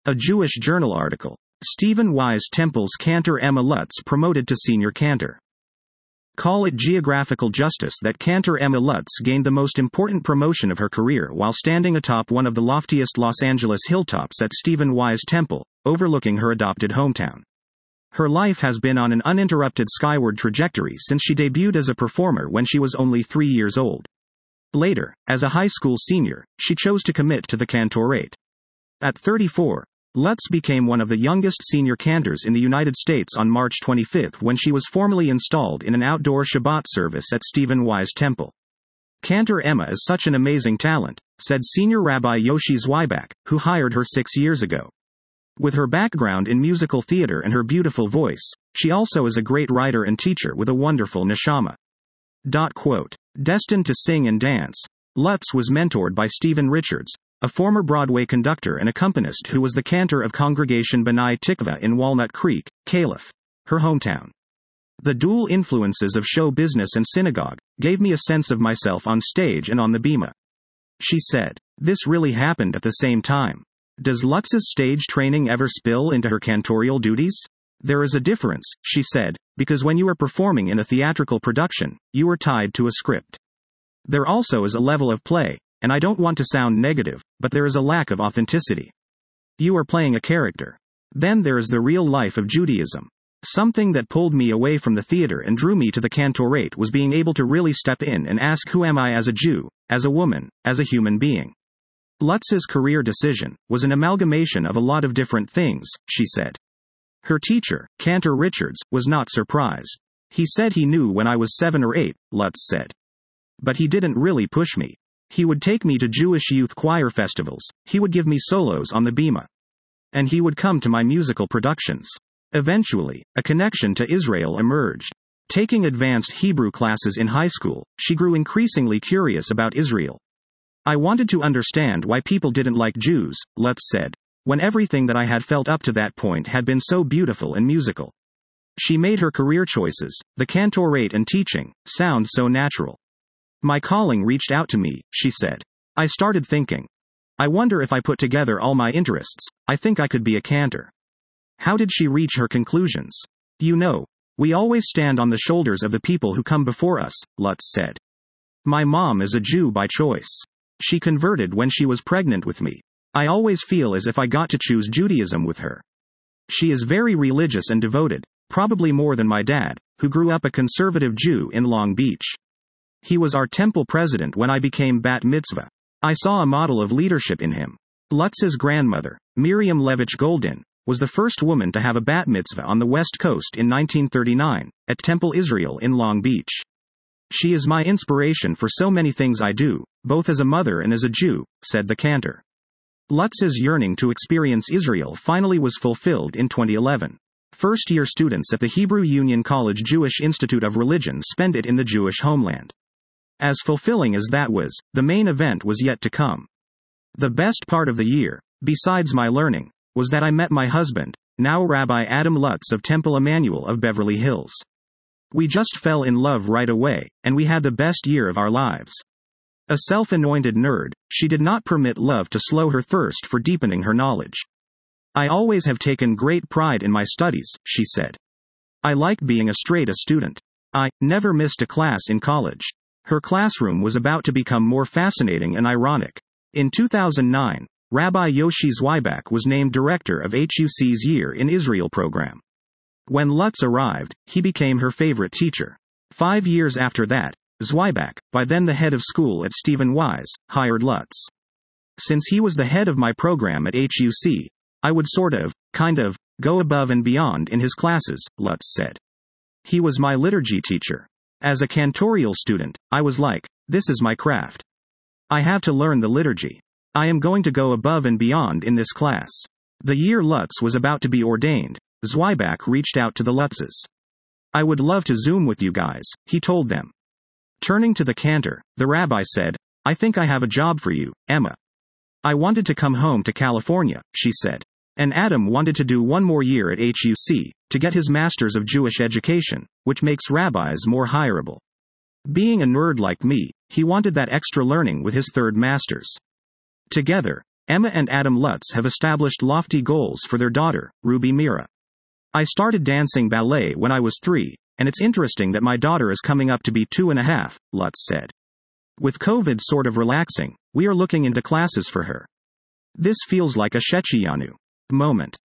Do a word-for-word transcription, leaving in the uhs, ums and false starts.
A Jewish Journal article. Stephen Wise Temple's cantor Emma Lutz promoted to senior cantor. Call it geographical justice that cantor Emma Lutz gained the most important promotion of her career while standing atop one of the loftiest Los Angeles hilltops at Stephen Wise Temple, overlooking her adopted hometown. Her life has been on an uninterrupted skyward trajectory since she debuted as a performer when she was only three years old. Later, as a high school senior, she chose to commit to the cantorate. At thirty-four, Lutz became one of the youngest senior cantors in the United States on March twenty-fifth when she was formally installed in an outdoor Shabbat service at Stephen Wise Temple. Cantor Emma is such an amazing talent, said Senior Rabbi Yoshi Zweibach, who hired her six years ago. With her background in musical theater and her beautiful voice, she also is a great writer and teacher with a wonderful neshama. Quote, destined to sing and dance, Lutz was mentored by Stephen Richards, a former Broadway conductor and accompanist who was the cantor of Congregation B'nai Tikva in Walnut Creek, Calif., her hometown. The dual influences of show business and synagogue gave me a sense of myself on stage and on the bima. She said, this really happened at the same time. Does Lutz's stage training ever spill into her cantorial duties? There is a difference, she said, because when you are performing in a theatrical production, you are tied to a script. There also is a level of play, and I don't want to sound negative, but there is a lack of authenticity. You are playing a character. Then there is the real life of Judaism. Something that pulled me away from the theater and drew me to the cantorate was being able to really step in and ask, who am I as a Jew, as a woman, as a human being? Lutz's career decision was an amalgamation of a lot of different things, she said. Her teacher, Cantor Richards, was not surprised. He said he knew when I was seven or eight, Lutz said. But he didn't really push me. He would take me to Jewish youth choir festivals, he would give me solos on the bima. And he would come to my musical productions. Eventually, a connection to Israel emerged. Taking advanced Hebrew classes in high school, she grew increasingly curious about Israel. I wanted to understand why people didn't like Jews, Lutz said, when everything that I had felt up to that point had been so beautiful and musical. She made her career choices, the cantorate and teaching, sound so natural. My calling reached out to me, she said. I started thinking. I wonder if I put together all my interests, I think I could be a cantor. How did she reach her conclusions? You know, we always stand on the shoulders of the people who come before us, Lutz said. My mom is a Jew by choice. She converted when she was pregnant with me. I always feel as if I got to choose Judaism with her. She is very religious and devoted, probably more than my dad, who grew up a conservative Jew in Long Beach. He was our temple president when I became bat mitzvah. I saw a model of leadership in him. Lutz's grandmother, Miriam Levitch Goldin, was the first woman to have a bat mitzvah on the West Coast in nineteen thirty-nine, at Temple Israel in Long Beach. She is my inspiration for so many things I do, both as a mother and as a Jew, said the cantor. Lutz's yearning to experience Israel finally was fulfilled in twenty eleven. First-year students at the Hebrew Union College Jewish Institute of Religion spent it in the Jewish homeland. As fulfilling as that was, the main event was yet to come. The best part of the year, besides my learning, was that I met my husband, now Rabbi Adam Lutz of Temple Emmanuel of Beverly Hills. We just fell in love right away, and we had the best year of our lives. A self-anointed nerd, she did not permit love to slow her thirst for deepening her knowledge. I always have taken great pride in my studies, she said. I liked being a straight-A student. I never missed a class in college. Her classroom was about to become more fascinating and ironic. In two thousand nine, Rabbi Yoshi Zweibach was named director of H U C's Year in Israel program. When Lutz arrived, he became her favorite teacher. Five years after that, Zweibach, by then the head of school at Stephen Wise, hired Lutz. Since he was the head of my program at H U C, I would sort of, kind of, go above and beyond in his classes, Lutz said. He was my liturgy teacher. As a cantorial student, I was like, this is my craft. I have to learn the liturgy. I am going to go above and beyond in this class. The year Lutz was about to be ordained, Zweibach reached out to the Lutzes. I would love to Zoom with you guys, he told them. Turning to the cantor, the rabbi said, I think I have a job for you, Emma. I wanted to come home to California, she said. And Adam wanted to do one more year at H U C, to get his Master's of Jewish Education, which makes rabbis more hireable. Being a nerd like me, he wanted that extra learning with his third Master's. Together, Emma and Adam Lutz have established lofty goals for their daughter, Ruby Mira. I started dancing ballet when I was three, and it's interesting that my daughter is coming up to be two and a half, Lutz said. With COVID sort of relaxing, we are looking into classes for her. This feels like a Shechiyanu moment.